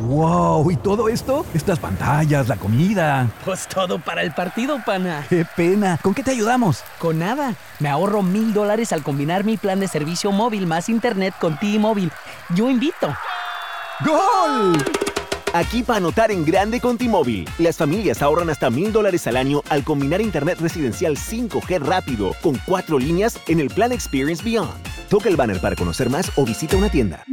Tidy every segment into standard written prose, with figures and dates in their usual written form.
¡Wow! ¿Y todo esto? Estas pantallas, la comida. Pues todo para el partido, pana. ¡Qué pena! ¿Con qué te ayudamos? Con nada. Me ahorro $1,000 al combinar mi plan de servicio móvil más internet con T-Mobile. Yo invito. ¡Gol! Aquí para anotar en grande con T-Mobile. Las familias ahorran hasta $1,000 al año al combinar internet residencial 5G rápido con 4 líneas en el plan Experience Beyond. Toca el banner para conocer más o visita una tienda.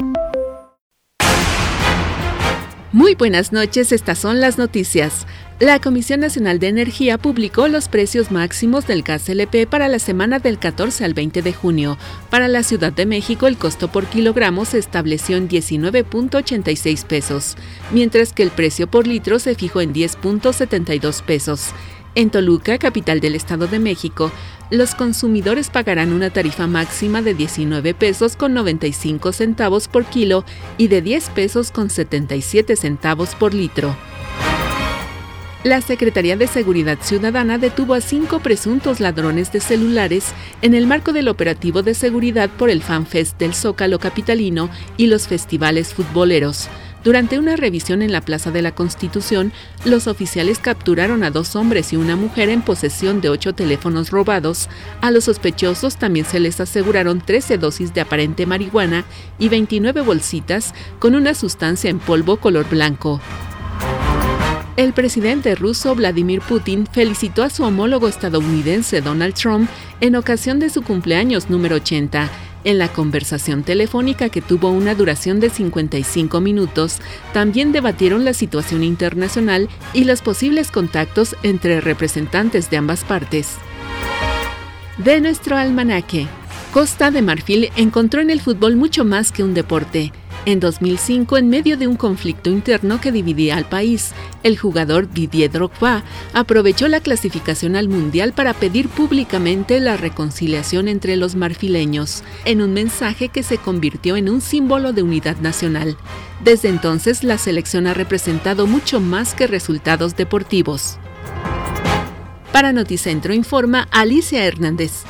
Muy buenas noches, estas son las noticias. La Comisión Nacional de Energía publicó los precios máximos del gas LP para la semana del 14 al 20 de junio. Para la Ciudad de México, el costo por kilogramo se estableció en 19.86 pesos, mientras que el precio por litro se fijó en 10.72 pesos. En Toluca, capital del Estado de México, los consumidores pagarán una tarifa máxima de 19 pesos con 95 centavos por kilo y de 10 pesos con 77 centavos por litro. La Secretaría de Seguridad Ciudadana detuvo a 5 presuntos ladrones de celulares en el marco del operativo de seguridad por el FanFest del Zócalo capitalino y los festivales futboleros. Durante una revisión en la Plaza de la Constitución, los oficiales capturaron a 2 hombres y una mujer en posesión de 8 teléfonos robados. A los sospechosos también se les aseguraron 13 dosis de aparente marihuana y 29 bolsitas con una sustancia en polvo color blanco. El presidente ruso Vladimir Putin felicitó a su homólogo estadounidense Donald Trump en ocasión de su cumpleaños número 80. En la conversación telefónica, que tuvo una duración de 55 minutos, también debatieron la situación internacional y los posibles contactos entre representantes de ambas partes. De nuestro almanaque, Costa de Marfil encontró en el fútbol mucho más que un deporte. En 2005, en medio de un conflicto interno que dividía al país, el jugador Didier Drogba aprovechó la clasificación al Mundial para pedir públicamente la reconciliación entre los marfileños, en un mensaje que se convirtió en un símbolo de unidad nacional. Desde entonces, la selección ha representado mucho más que resultados deportivos. Para Noticentro informa Alicia Hernández.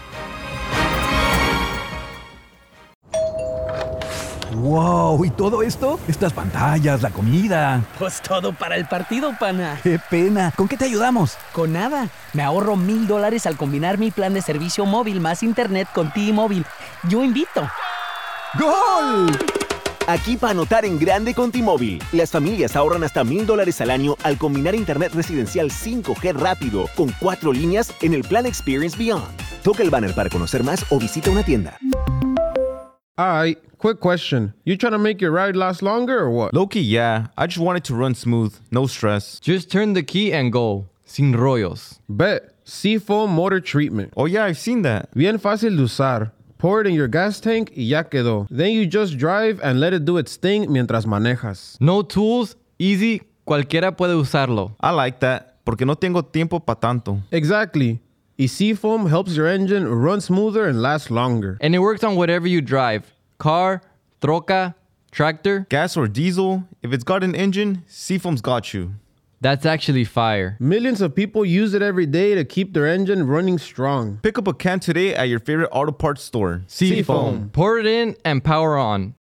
¡Wow! ¿Y todo esto? Estas pantallas, la comida. Pues todo para el partido, pana. ¡Qué pena! ¿Con qué te ayudamos? Con nada. Me ahorro $1,000 al combinar mi plan de servicio móvil más internet con T-Mobile. Yo invito. ¡Gol! Aquí para anotar en grande con T-Mobile. Las familias ahorran hasta $1,000 al año al combinar internet residencial 5G rápido con 4 líneas en el plan Experience Beyond. Toca el banner para conocer más o visita una tienda. Alright, quick question. You trying to make your ride last longer or what? Low-key, yeah. I just want it to run smooth. No stress. Just turn the key and go. Sin rollos. Bet. Seafoam Motor Treatment. Oh yeah, I've seen that. Bien fácil de usar. Pour it in your gas tank y ya quedó. Then you just drive and let it do its thing mientras manejas. No tools, easy, cualquiera puede usarlo. I like that, porque no tengo tiempo pa' tanto. Exactly. Y Seafoam helps your engine run smoother and last longer. And it works on whatever you drive. Car, troca, tractor. Gas or diesel, if it's got an engine, Seafoam's got you. That's actually fire. Millions of people use it every day to keep their engine running strong. Pick up a can today at your favorite auto parts store. Seafoam. Pour it in and power on.